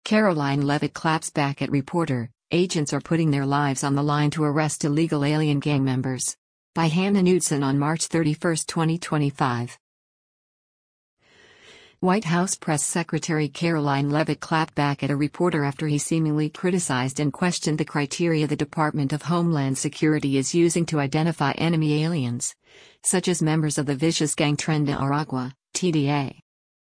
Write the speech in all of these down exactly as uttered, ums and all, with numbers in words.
Caroline Levitt claps back at reporter, "Agents are putting their lives on the line to arrest illegal alien gang members." By Hannah Knudsen on March thirty-first, twenty twenty-five. White House Press Secretary Caroline Levitt clapped back at a reporter after he seemingly criticized and questioned the criteria the Department of Homeland Security is using to identify enemy aliens, such as members of the vicious gang Tren de Aragua, T D A.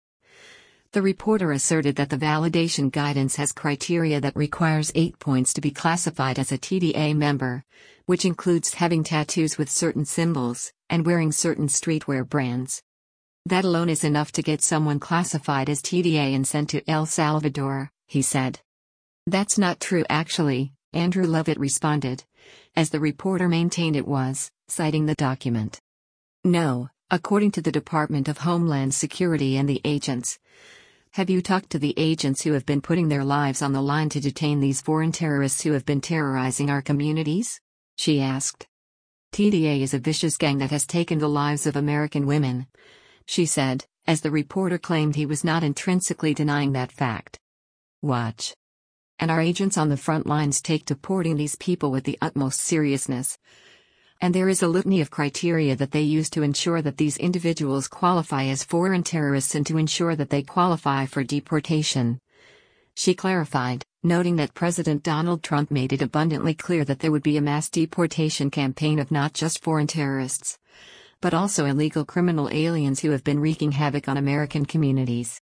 The reporter asserted that the validation guidance has criteria that requires eight points to be classified as a T D A member, which includes having tattoos with certain symbols, and wearing certain streetwear brands. That alone is enough to get someone classified as T D A and sent to El Salvador, he said. That's not true actually, Andrew Levitt responded, as the reporter maintained it was, citing the document. No, according to the Department of Homeland Security and the agents. Have you talked to the agents who have been putting their lives on the line to detain these foreign terrorists who have been terrorizing our communities? She asked. T D A is a vicious gang that has taken the lives of American women, she said, as the reporter claimed he was not intrinsically denying that fact. Watch. And our agents on the front lines take deporting these people with the utmost seriousness. And there is a litany of criteria that they use to ensure that these individuals qualify as foreign terrorists and to ensure that they qualify for deportation. She clarified, noting that President Donald Trump made it abundantly clear that there would be a mass deportation campaign of not just foreign terrorists, but also illegal criminal aliens who have been wreaking havoc on American communities.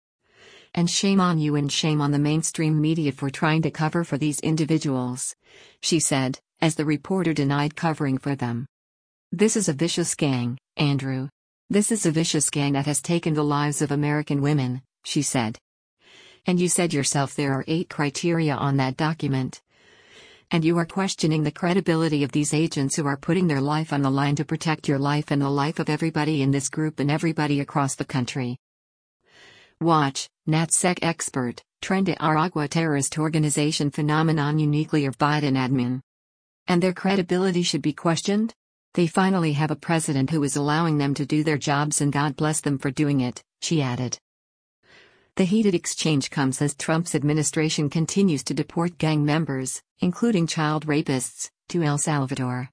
And shame on you and shame on the mainstream media for trying to cover for these individuals, she said, as the reporter denied covering for them. This is a vicious gang, Andrew. This is a vicious gang that has taken the lives of American women, she said. And you said yourself there are eight criteria on that document. And you are questioning the credibility of these agents who are putting their life on the line to protect your life and the life of everybody in this group and everybody across the country. Watch, NatSec expert, Tren de Aragua terrorist organization phenomenon uniquely of Biden admin. And their credibility should be questioned? They finally have a president who is allowing them to do their jobs and God bless them for doing it, she added. The heated exchange comes as Trump's administration continues to deport gang members, including child rapists, to El Salvador.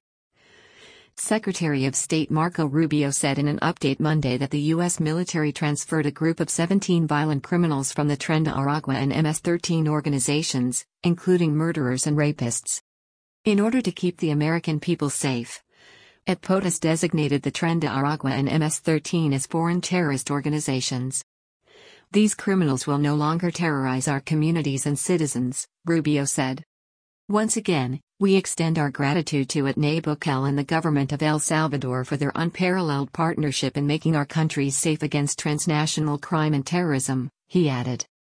Secretary of State Marco Rubio said in an update Monday that the U S military transferred a group of seventeen violent criminals from the Tren de Aragua and M S thirteen organizations, including murderers and rapists, in order to keep the American people safe. Et POTUS designated the Tren de Aragua and M S thirteen as foreign terrorist organizations. These criminals will no longer terrorize our communities and citizens, Rubio said. Once again, we extend our gratitude to Etné Bukele and the government of El Salvador for their unparalleled partnership in making our countries safe against transnational crime and terrorism, he added.